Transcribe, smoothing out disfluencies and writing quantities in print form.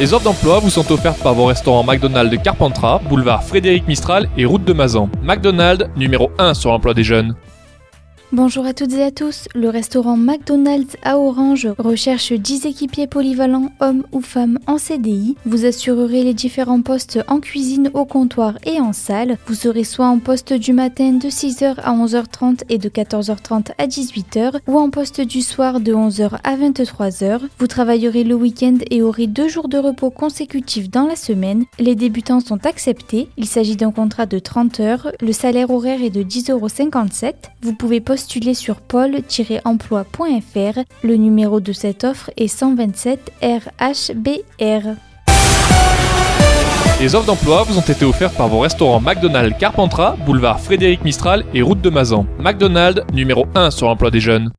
Les offres d'emploi vous sont offertes par vos restaurants McDonald's de Carpentras, boulevard Frédéric Mistral et route de Mazan. McDonald's, numéro 1 sur l'emploi des jeunes. Bonjour à toutes et à tous, le restaurant McDonald's à Orange recherche 10 équipiers polyvalents, hommes ou femmes en CDI. Vous assurerez les différents postes en cuisine, au comptoir et en salle. Vous serez soit en poste du matin de 6h à 11h30 et de 14h30 à 18h ou en poste du soir de 11h à 23h. Vous travaillerez le week-end et aurez 2 jours de repos consécutifs dans la semaine. Les débutants sont acceptés. Il s'agit d'un contrat de 30 heures. Le salaire horaire est de 10,57 €. Vous pouvez postuler sur pôle-emploi.fr. Le numéro de cette offre est 127 RHBR. Les offres d'emploi vous ont été offertes par vos restaurants McDonald's Carpentras, boulevard Frédéric Mistral et route de Mazan. McDonald's, numéro 1 sur l'emploi des jeunes.